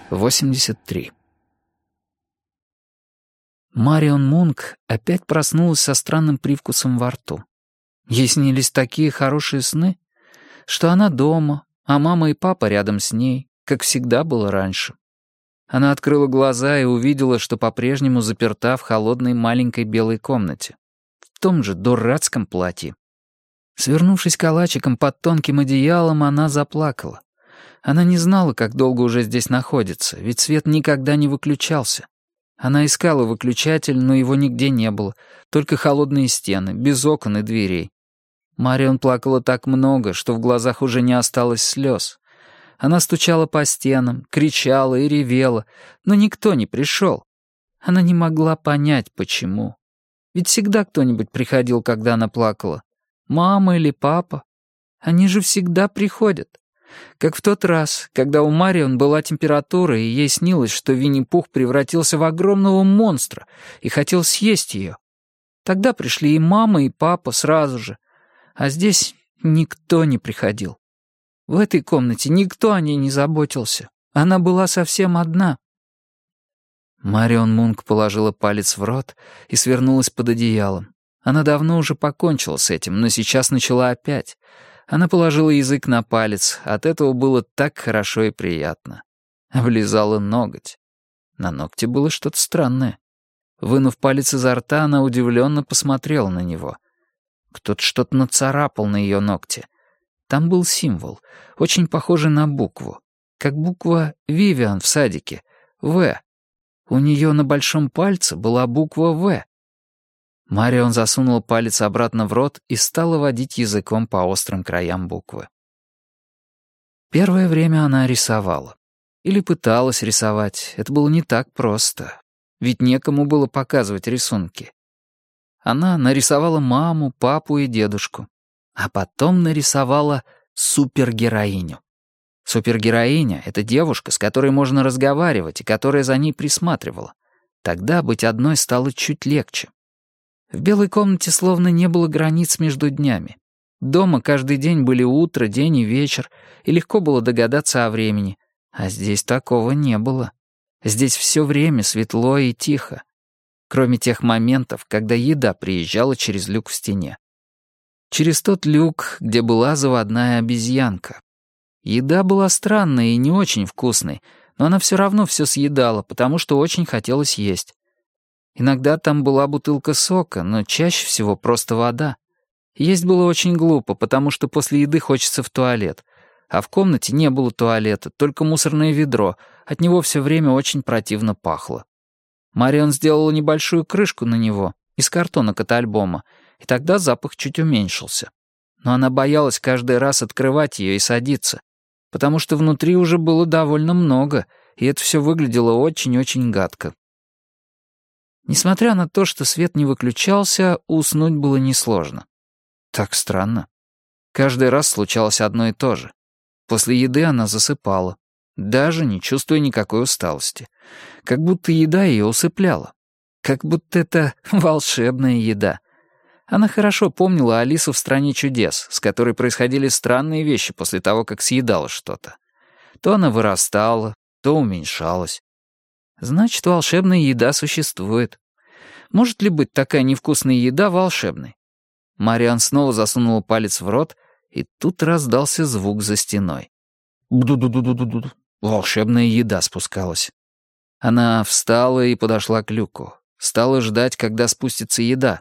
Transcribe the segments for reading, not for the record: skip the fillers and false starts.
83. Марион Мунк опять проснулась со странным привкусом во рту. Ей снились такие хорошие сны, что она дома, а мама и папа рядом с ней, как всегда было раньше. Она открыла глаза и увидела, что по-прежнему заперта в холодной маленькой белой комнате, в том же дурацком платье. Свернувшись калачиком под тонким одеялом, она заплакала. Она не знала, как долго уже здесь находится, ведь свет никогда не выключался. Она искала выключатель, но его нигде не было, только холодные стены, без окон и дверей. Марион плакала так много, что в глазах уже не осталось слез. Она стучала по стенам, кричала и ревела, но никто не пришел. Она не могла понять, почему. Ведь всегда кто-нибудь приходил, когда она плакала. Мама или папа. Они же всегда приходят. Как в тот раз, когда у Марион была температура, и ей снилось, что Винни-Пух превратился в огромного монстра и хотел съесть ее. Тогда пришли и мама, и папа сразу же. А здесь никто не приходил. В этой комнате никто о ней не заботился. Она была совсем одна. Марион Мунк положила палец в рот и свернулась под одеялом. Она давно уже покончила с этим, но сейчас начала опять. Она положила язык на палец, от этого было так хорошо и приятно. Облизала ноготь. На ногте было что-то странное. Вынув палец изо рта, она удивленно посмотрела на него. Кто-то что-то нацарапал на ее ногте. Там был символ, очень похожий на букву. Как буква «Вивиан» в садике. «В». У нее на большом пальце была буква «В». Марион засунула палец обратно в рот и стала водить языком по острым краям буквы. Первое время она рисовала. Или пыталась рисовать. Это было не так просто. Ведь некому было показывать рисунки. Она нарисовала маму, папу и дедушку. А потом нарисовала супергероиню. Супергероиня — это девушка, с которой можно разговаривать и которая за ней присматривала. Тогда быть одной стало чуть легче. В белой комнате словно не было границ между днями. Дома каждый день были утро, день и вечер, и легко было догадаться о времени. А здесь такого не было. Здесь все время светло и тихо. Кроме тех моментов, когда еда приезжала через люк в стене. Через тот люк, где была заводная обезьянка. Еда была странной и не очень вкусной, но она все равно все съедала, потому что очень хотелось есть. Иногда там была бутылка сока, но чаще всего просто вода. Есть было очень глупо, потому что после еды хочется в туалет. А в комнате не было туалета, только мусорное ведро. От него все время очень противно пахло. Марион сделала небольшую крышку на него из картонок от альбома, и тогда запах чуть уменьшился. Но она боялась каждый раз открывать ее и садиться, потому что внутри уже было довольно много, и это все выглядело очень-очень гадко. Несмотря на то, что свет не выключался, уснуть было несложно. Так странно. Каждый раз случалось одно и то же. После еды она засыпала, даже не чувствуя никакой усталости. Как будто еда ее усыпляла. Как будто это волшебная еда. Она хорошо помнила Алису в «Стране чудес», с которой происходили странные вещи после того, как съедала что-то. То она вырастала, то уменьшалась. Значит, волшебная еда существует. Может ли быть такая невкусная еда волшебной? Мариан снова засунула палец в рот, и тут раздался звук за стеной. Бду-ду-ду-ду-ду-ду. Волшебная еда спускалась. Она встала и подошла к люку. Стала ждать, когда спустится еда.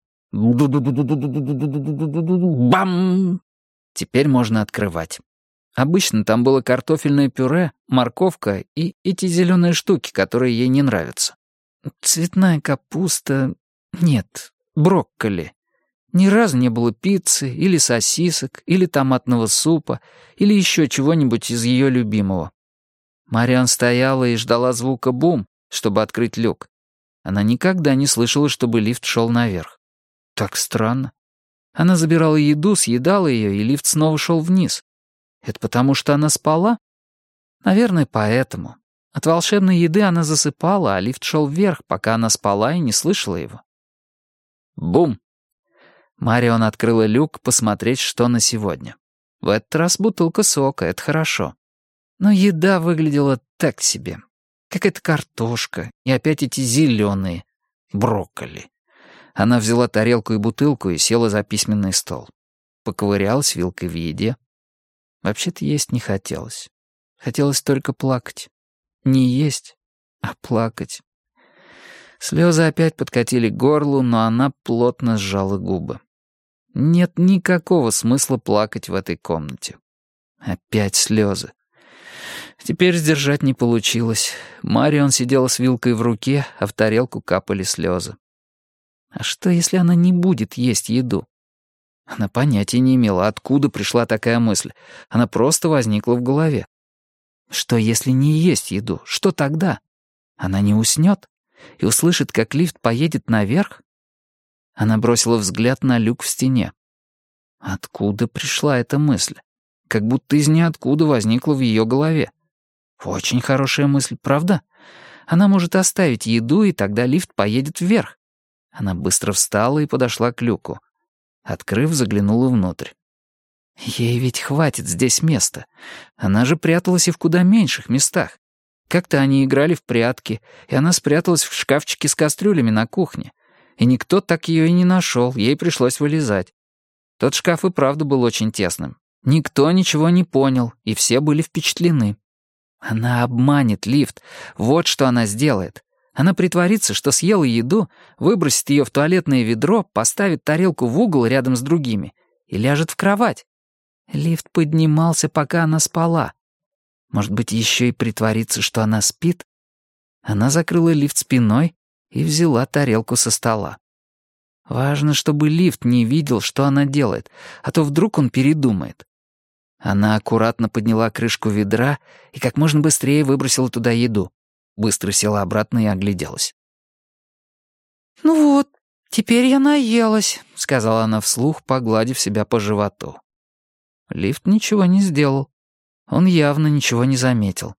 Бам! Теперь можно открывать. Обычно там было картофельное пюре, морковка и эти зеленые штуки, которые ей не нравятся. Цветная капуста... Нет, брокколи. Ни разу не было пиццы, или сосисок, или томатного супа, или еще чего-нибудь из ее любимого. Мариан стояла и ждала звука «бум», чтобы открыть люк. Она никогда не слышала, чтобы лифт шел наверх. Так странно. Она забирала еду, съедала ее, и лифт снова шел вниз. Это потому, что она спала? Наверное, поэтому. От волшебной еды она засыпала, а лифт шел вверх, пока она спала и не слышала его. Бум! Марион открыла люк посмотреть, что на сегодня. В этот раз бутылка сока, это хорошо. Но еда выглядела так себе. Какая-то картошка и опять эти зеленые брокколи. Она взяла тарелку и бутылку и села за письменный стол. Поковырялась вилкой в еде. Вообще-то есть не хотелось. Хотелось только плакать. Не есть, а плакать. Слезы опять подкатили к горлу, но она плотно сжала губы. Нет никакого смысла плакать в этой комнате. Опять слезы. Теперь сдержать не получилось. Марион сидела с вилкой в руке, а в тарелку капали слезы. А что, если она не будет есть еду? Она понятия не имела, откуда пришла такая мысль. Она просто возникла в голове. Что, если не есть еду? Что тогда? Она не уснет и услышит, как лифт поедет наверх? Она бросила взгляд на люк в стене. Откуда пришла эта мысль? Как будто из ниоткуда возникла в ее голове. Очень хорошая мысль, правда? Она может оставить еду, и тогда лифт поедет вверх. Она быстро встала и подошла к люку. Открыв, заглянула внутрь. Ей ведь хватит здесь места. Она же пряталась и в куда меньших местах. Как-то они играли в прятки, и она спряталась в шкафчике с кастрюлями на кухне. И никто так ее и не нашел, ей пришлось вылезать. Тот шкаф и правда был очень тесным. Никто ничего не понял, и все были впечатлены. Она обманет лифт, вот что она сделает. Она притворится, что съела еду, выбросит ее в туалетное ведро, поставит тарелку в угол рядом с другими и ляжет в кровать. Лифт поднимался, пока она спала. Может быть, еще и притвориться, что она спит? Она закрыла лифт спиной и взяла тарелку со стола. Важно, чтобы лифт не видел, что она делает, а то вдруг он передумает. Она аккуратно подняла крышку ведра и как можно быстрее выбросила туда еду. Быстро села обратно и огляделась. «Ну вот, теперь я наелась», — сказала она вслух, погладив себя по животу. Лифт ничего не сделал. Он явно ничего не заметил.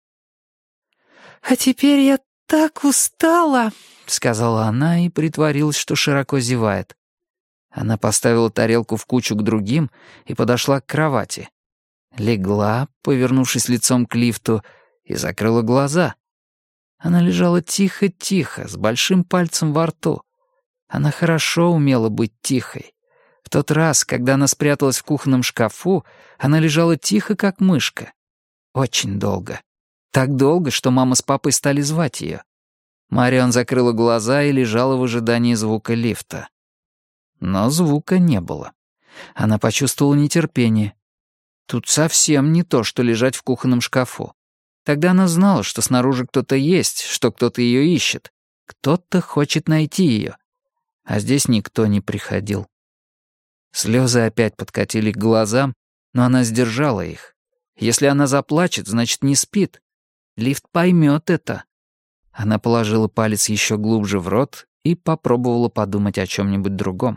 «А теперь я так устала», — сказала она и притворилась, что широко зевает. Она поставила тарелку в кучу к другим и подошла к кровати. Легла, повернувшись лицом к лифту, и закрыла глаза. Она лежала тихо-тихо, с большим пальцем во рту. Она хорошо умела быть тихой. В тот раз, когда она спряталась в кухонном шкафу, она лежала тихо, как мышка. Очень долго. Так долго, что мама с папой стали звать ее. Марион закрыла глаза и лежала в ожидании звука лифта. Но звука не было. Она почувствовала нетерпение. Тут совсем не то, что лежать в кухонном шкафу. Тогда она знала, что снаружи кто-то есть, что кто-то ее ищет. Кто-то хочет найти ее. А здесь никто не приходил. Слезы опять подкатили к глазам, но она сдержала их. Если она заплачет, значит, не спит. Лифт поймет это. Она положила палец еще глубже в рот и попробовала подумать о чем-нибудь другом.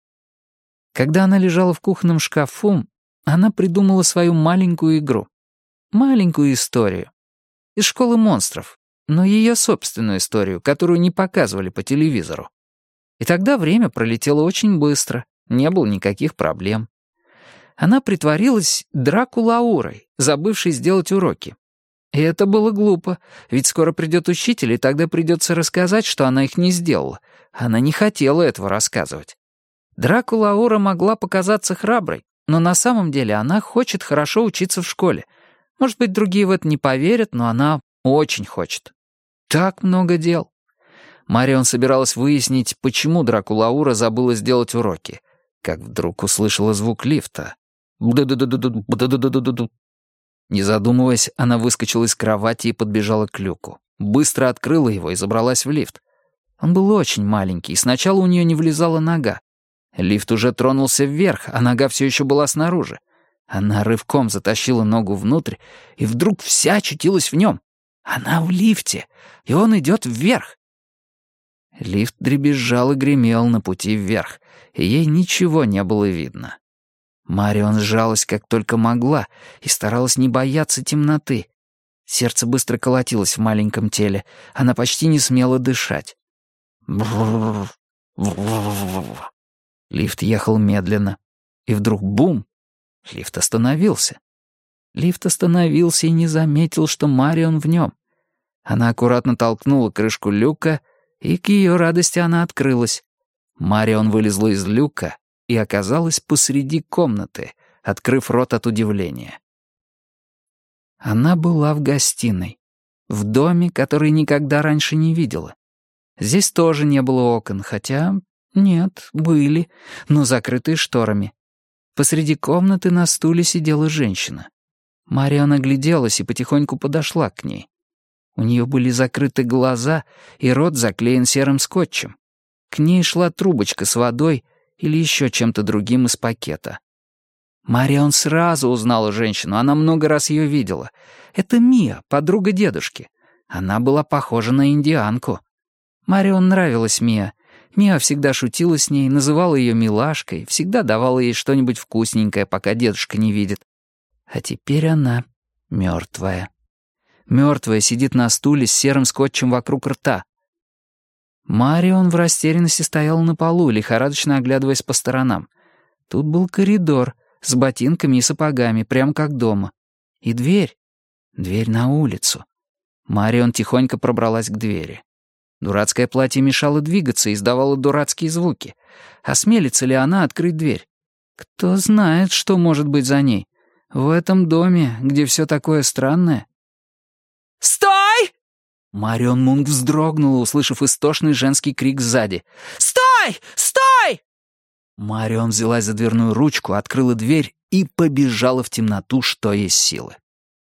Когда она лежала в кухонном шкафу, она придумала свою маленькую игру. Маленькую историю. Из «Школы монстров», но ее собственную историю, которую не показывали по телевизору. И тогда время пролетело очень быстро, не было никаких проблем. Она притворилась Драку-Лаурой, забывшей сделать уроки. И это было глупо, ведь скоро придет учитель, и тогда придется рассказать, что она их не сделала. Она не хотела этого рассказывать. Драку-Лаура могла показаться храброй, но на самом деле она хочет хорошо учиться в школе. Может быть, другие в это не поверят, но она очень хочет. Так много дел. Марион собиралась выяснить, почему Драку-Лаура забыла сделать уроки, как вдруг услышала звук лифта. Бду-ду-ду-ду-ду. Не задумываясь, она выскочила из кровати и подбежала к люку. Быстро открыла его и забралась в лифт. Он был очень маленький, и сначала у нее не влезала нога. Лифт уже тронулся вверх, а нога все еще была снаружи. Она рывком затащила ногу внутрь, и вдруг вся очутилась в нем. Она в лифте, и он идет вверх. Лифт дребезжал и гремел на пути вверх, и ей ничего не было видно. Марион сжалась как только могла и старалась не бояться темноты. Сердце быстро колотилось в маленьком теле, она почти не смела дышать. Лифт ехал медленно, и вдруг бум! Лифт остановился. Лифт остановился и не заметил, что Марион в нем. Она аккуратно толкнула крышку люка, и к ее радости она открылась. Марион вылезла из люка и оказалась посреди комнаты, открыв рот от удивления. Она была в гостиной, в доме, который никогда раньше не видела. Здесь тоже не было окон, хотя... Нет, были, но закрытые шторами. Посреди комнаты на стуле сидела женщина. Марион огляделась и потихоньку подошла к ней. У нее были закрыты глаза, и рот заклеен серым скотчем. К ней шла трубочка с водой или еще чем-то другим из пакета. Марион сразу узнала женщину, она много раз ее видела. Это Мия, подруга дедушки. Она была похожа на индианку. Марион нравилась Мия. Мия всегда шутила с ней, называла ее милашкой, всегда давала ей что-нибудь вкусненькое, пока дедушка не видит. А теперь она мертвая. Мертвая сидит на стуле с серым скотчем вокруг рта. Марион в растерянности стояла на полу, лихорадочно оглядываясь по сторонам. Тут был коридор с ботинками и сапогами, прямо как дома. И дверь. Дверь на улицу. Марион тихонько пробралась к двери. Дурацкое платье мешало двигаться и издавало дурацкие звуки. Осмелится ли она открыть дверь? Кто знает, что может быть за ней. В этом доме, где все такое странное. «Стой!» Марион Мунк вздрогнула, услышав истошный женский крик сзади. «Стой! Стой!» Марион взялась за дверную ручку, открыла дверь и побежала в темноту, что есть силы.